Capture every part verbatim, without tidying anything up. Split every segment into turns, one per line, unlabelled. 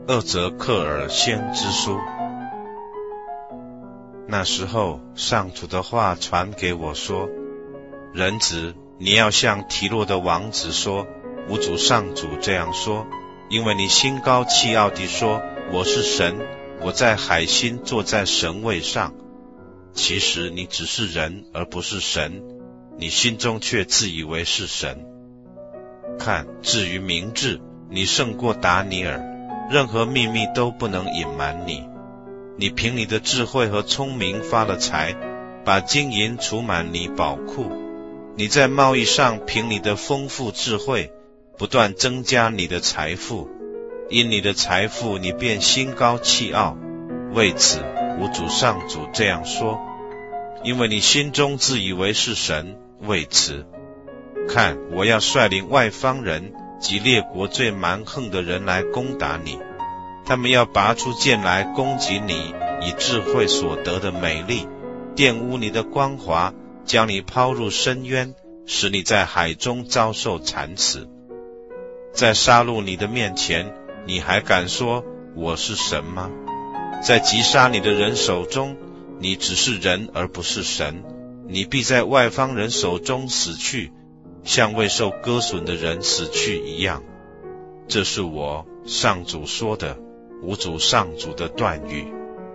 厄则克尔先知书。那时候，上主的话传给我说：人子，你要向提洛的王子说，吾主上主这样说，因为你心高气傲地说，我是神，我在海心坐在神位上。其实你只是人，而不是神，你心中却自以为是神。看，至于明智，你胜过达尼尔，任何秘密都不能隐瞒你。你凭你的智慧和聪明发了财，把金银储满你宝库。你在贸易上凭你的丰富智慧，不断增加你的财富。因你的财富，你便心高气傲。为此，吾主上主这样说：因为你心中自以为是神，为此，看，我要率领外邦人及列国最蛮横的人来攻打你。他们要拔出剑来攻击你，以智慧所得的美丽，玷污你的光华，将你抛入深渊，使你在海中遭受惨死。在杀戮你的面前，你还敢说我是神吗？在击杀你的人手中，你只是人而不是神，你必在外邦人手中死去，像未受割损的人死去一样。这是我上主说的，吾主上主的断语。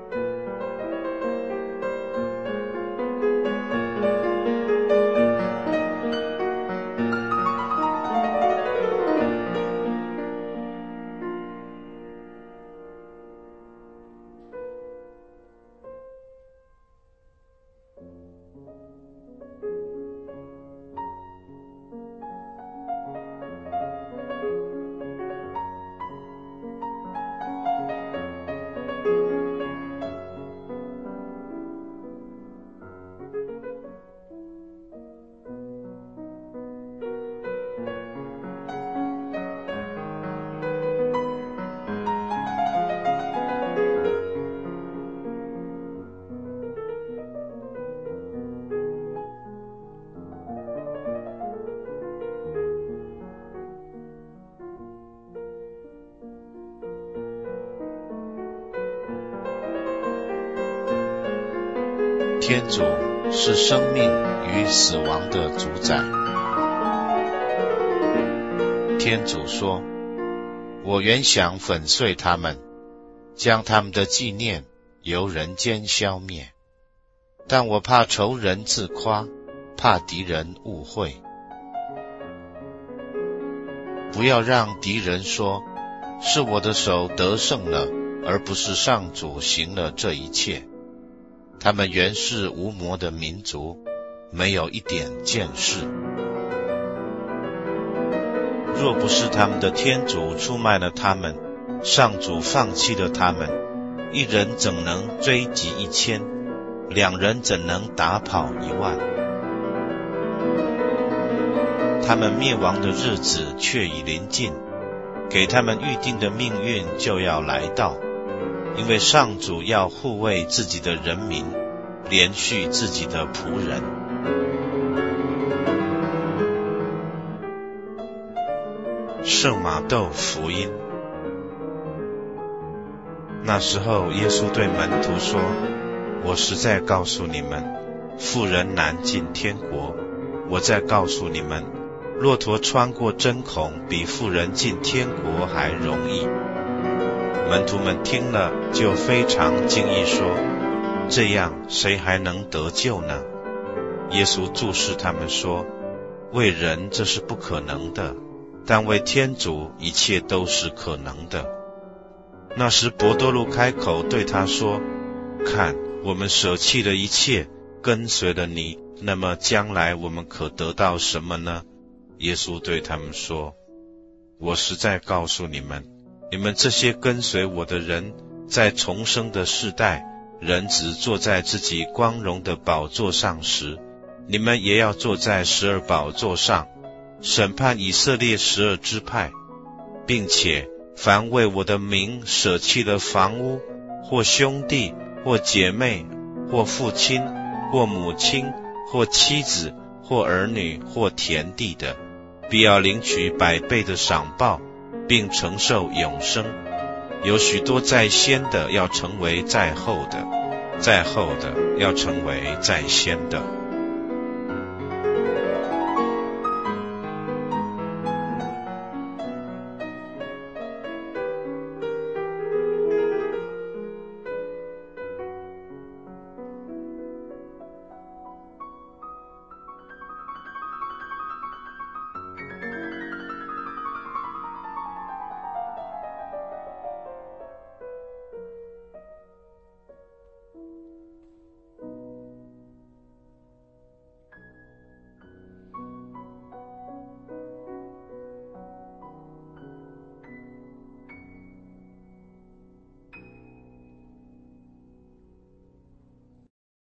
天主是生命与死亡的主宰。天主说：我原想粉碎他们，将他们的纪念由人间消灭，但我怕仇人自夸，怕敌人误会。不要让敌人说，是我的手得胜了，而不是上主行了这一切。他们原是无魔的民族，没有一点见识。若不是他们的天主出卖了他们，上主放弃了他们，一人怎能追击一千？两人怎能打跑一万？他们灭亡的日子却已临近，给他们预定的命运就要来到。因为上主要护卫自己的人民，连续自己的仆人。圣马窦福音。那时候，耶稣对门徒说：我实在告诉你们，妇人难进天国。我再告诉你们，骆驼穿过针孔，比妇人进天国还容易。门徒们听了，就非常惊异说：这样，谁还能得救呢？耶稣注视他们说：为人这是不可能的，但为天主一切都是可能的。那时伯多禄开口对他说：看，我们舍弃了一切，跟随了你，那么将来我们可得到什么呢？耶稣对他们说：我实在告诉你们，你们这些跟随我的人，在重生的世代，人子坐在自己光荣的宝座上时，你们也要坐在十二宝座上，审判以色列十二支派，并且凡为我的名舍弃了房屋，或兄弟，或姐妹，或父亲，或母亲，或妻子，或儿女，或田地的，必要领取百倍的赏报，并承受永生。 有许多在先的要成为在后的，在后的要成为在先的。